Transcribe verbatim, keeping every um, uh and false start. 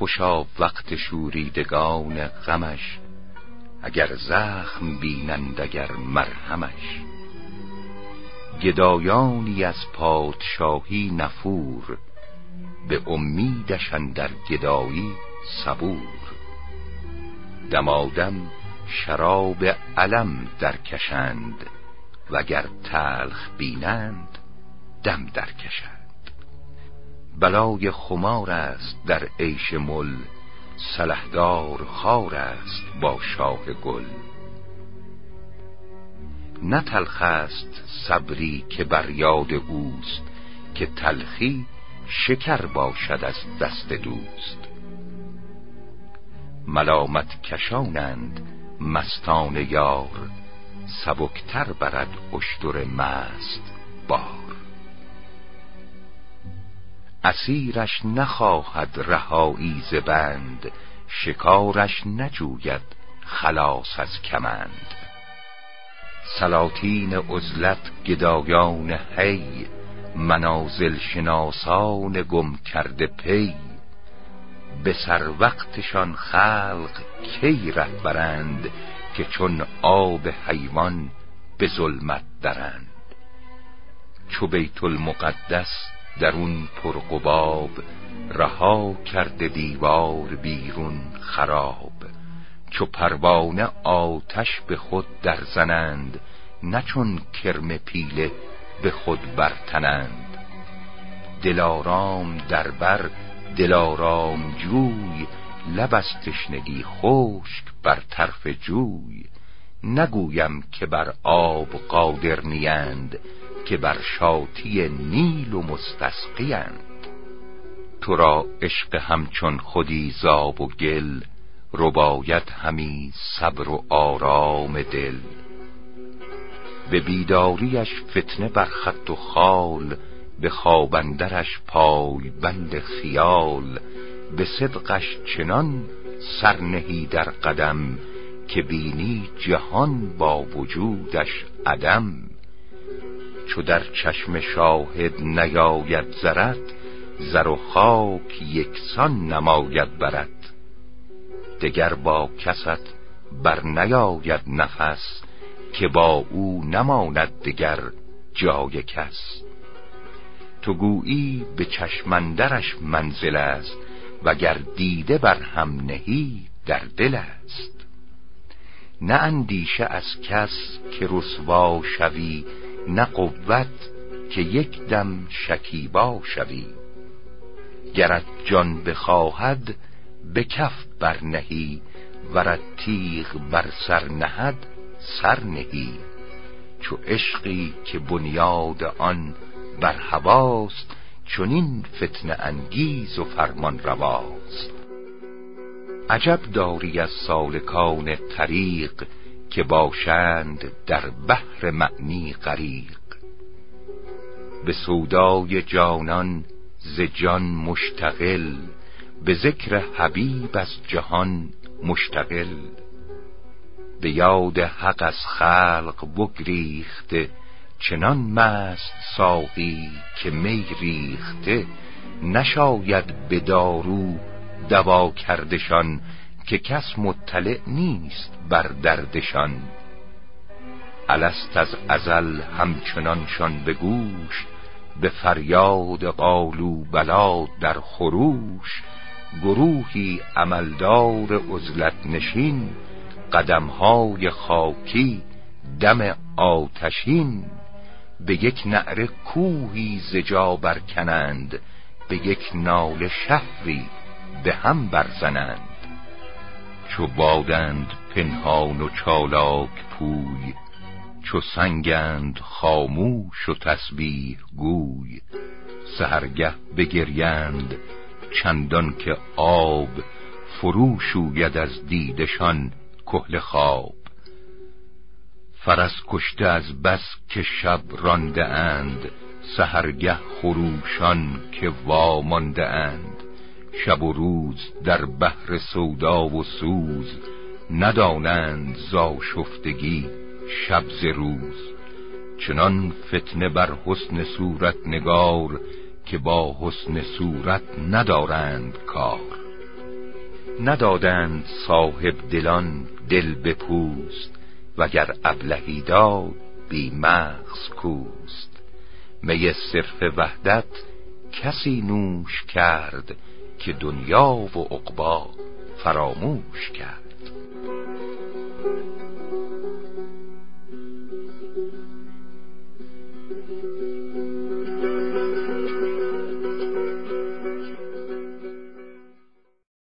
خوشا وقت شوریدگان غمش، اگر زخم بینند اگر مرهمش. گدایانی از پادشاهی نفور، به امیدش اندر گدایی صبور. دمادم شراب الم درکشند، وگر تلخ بینند دم درکشند. بلای خمار است در عیش مل، سلحدار خار است با شاه گل. نه تلخ است صبری که بر یاد اوست، که تلخی شکر باشد از دست دوست. ملامت کشانند مستان یار، سبکتر برد اشتر مست بار. اسیرش نخواهد رهایی ز بند، شکارش نجوید خلاص از کمند. سلاطین عزلت گدایان حی، منازل شناسان گم کرده پی. به سر وقتشان خلق کی ره برند، که چون آب حیوان به ظلمت درند. چو بیت المقدس درون پرقباب، رها کرده دیوار بیرون خراب. چو پروانه آتش به خود در زنند، نه چون کرم پیله به خود برتنند. دلارام در بر دلارام جوی، لب از تشنگی خشک بر طرف جوی. نگویم که بر آب قادر نیند، که بر شاطی نیل و مستسقیند. تو را عشق همچون خودی زاب و گل، رباید همی صبر و آرام دل. به بیداریش فتنه بر خط و خال، به خواب اندرش پای بند خیال. به صدقش چنان سر نهی در قدم، که بینی جهان با وجودش عدم. چو در چشم شاهد نیاید زرت، زر و خاک یکسان نماید برت. دگر با کست بر نیاید نفس، که با او نماند دگر جای کس. تو گویی به چشم اندرش منزل است، وگر دیده بر هم نهی در دل است. نه اندیشه از کس که رسوا شوی، نه قوت که یک دم شکیبا شوی. گرت جان بخواهد به کف بر نهی، ورت تیغ بر سر نهد سر نهی. چو عشقی که بنیاد آن بر هواست، چنین فتنه انگیز و فرمان رواست. عجب داری از سالکان طریق، که باشند در بحر معنی غریق. به سودای جانان ز جان مشتغل، به ذکر حبیب از جهان مشتغل. به یاد حق از خلق بگریخته، چنان مست ساقی که می ریخته. نشاید به دارو دوا کردشان، که کس مطلع نیست بر دردشان. الست از ازل همچنانشان به گوش، به فریاد قالوا بلی در خروش. گروهی عملدار عزلت نشین، قدمهای خاکی دم آتشین. به یک نعره کوهی ز جا برکنند، به یک ناله شهری به هم برزنند. چو بادند پنهان و چالاک پوی، چو سنگند خاموش و تسبیح گوی. سحرگه بگریند چندان که آب، فرو شوید از دیدشان کحل خواب. فرس کشته از بس که شب رانده اند، سحرگه خروشان که وامانده اند. شب و روز در بحر سودا و سوز، ندانند ز آشفتگی شب ز روز. چنان فتنه بر حسن صورت نگار، که با حسن صورت ندارند کار. ندادند صاحب دلان دل به پوست، وگر ابلهی داد بی مغز کوست. می صرف وحدت کسی نوش کرد، که دنیا و عقبی فراموش کرد.